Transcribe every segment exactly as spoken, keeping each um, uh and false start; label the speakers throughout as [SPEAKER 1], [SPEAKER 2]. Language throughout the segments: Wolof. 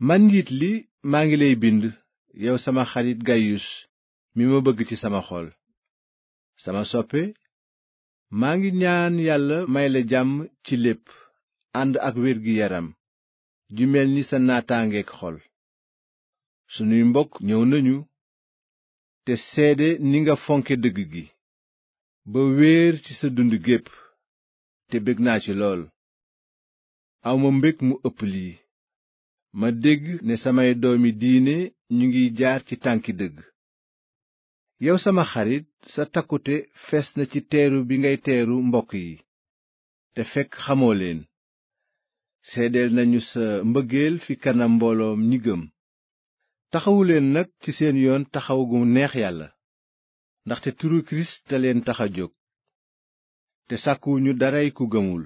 [SPEAKER 1] man njiit li maa ngi lay bind yow sama xarit gayus mi ma bëgg ci sama xol sama soppe maa ngi ñaan yàlla may la jàmm ci lépp ànd ak wér gi yaram ju mel ni sa naataangeek xol sunuy mbokk ñëw nañu te seede ni nga fonke dëgg gi ba wéer ci sa dund gépp te bég naa ci lool awma mbég mu ëpp lii ma dégg ne samay doomi diine ñu ngi jaar ci tànki dëgg yow sama xarit sa takkute fees na ci teeru bi ngay teeru mbokk yi te fekk xamoo leen seedeel nañu sa mbëggeel fi kanam mbooloom ñi gëm taxawu leen nag ci seen yoon taxaw gu neex yàlla ndaxte turu kirist a leen tax a jóg te sàkkuwuñu daray ku gëmul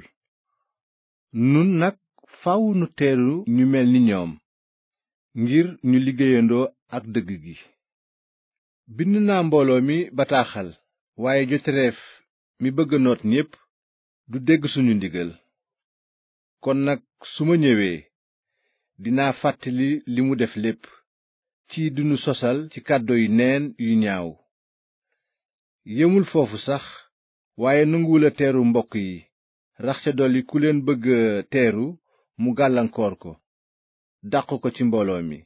[SPEAKER 1] nun nag faw nu teeru ñu mel ni ñoom ngir ñu liggéeyandoo ak dëgg gi bind naa mbooloo mi bataaxal waaye jotereef mi bëgg noot ñépp du dégg suñu ndigal kon nag su ma ñëwee dinaa fàttali li mu def lépp ci dinu sosal ci kàddoy neen yu ñaaw yemul foofu sax waaye nanguwula teeru mbokk yi rax ca dolli ku leen bëgg teeru mu gàllankoor ko dàq ko ci mbooloo mi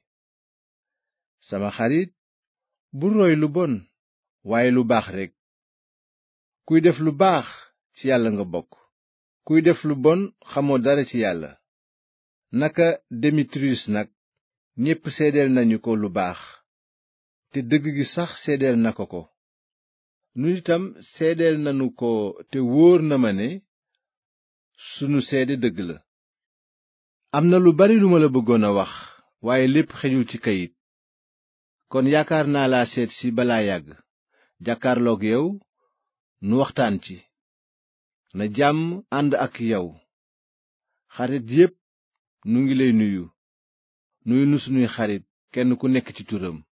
[SPEAKER 1] sama xarit bul roy lu bon waaye lu baax rekk kuy def lu baax ci yàlla nga bokk kuy def lu bon xamoo dara ci yàlla naka demetrius nag ñépp seedeel nañu ko lu baax te dëgg gi sax seedeel na ko ko nun itam seedeel nanu ko te wóor na ma ne sunu seede dëgg la am na lu bari lu ma la bëggoon a wax waaye lépp xejul ci kayit kon yaakaar naa laa seet si balaa yàgg jàkkaarloog yow nu waxtaan ci na jàmm ànd ak yow xarit yépp nu ngi lay nuyu nuyu nu sunuy xarit kenn ku nekk ci turam